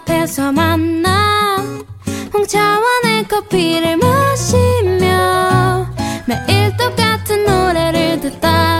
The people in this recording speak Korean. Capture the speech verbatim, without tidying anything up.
앞에서 만나 홍차원의 커피를 마시며 매일 똑같은 노래를 듣다